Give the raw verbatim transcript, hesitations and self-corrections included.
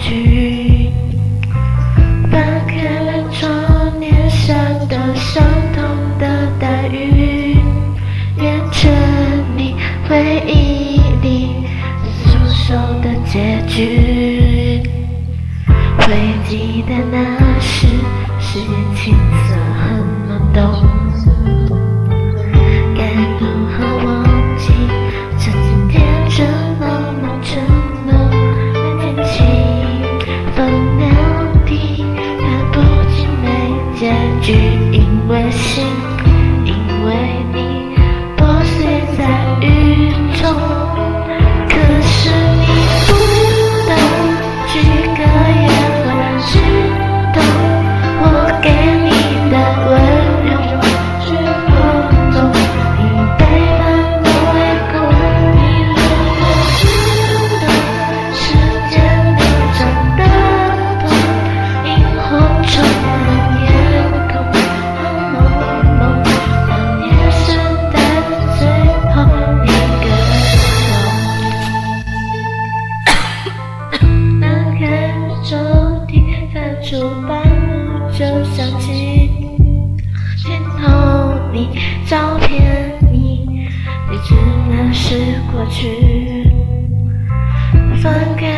局。翻开了窗帘下的相同的待遇，变成你回忆里诉说的结局。会记得那时是年青涩很懵懂，该如何忘记曾经天真浪漫承诺？那天起分两地，看不清没结局，因为心，因为你破碎在雨中。可是你不懂，几个夜晚知道我给你的温柔是空洞，你背叛的未够，你如果知道时间流转的痛，萤火虫的夜空，朦胧当夜深的最后一个钟。打开抽屉，翻出半幕就想起镜头里照片你，你只那是过去。翻开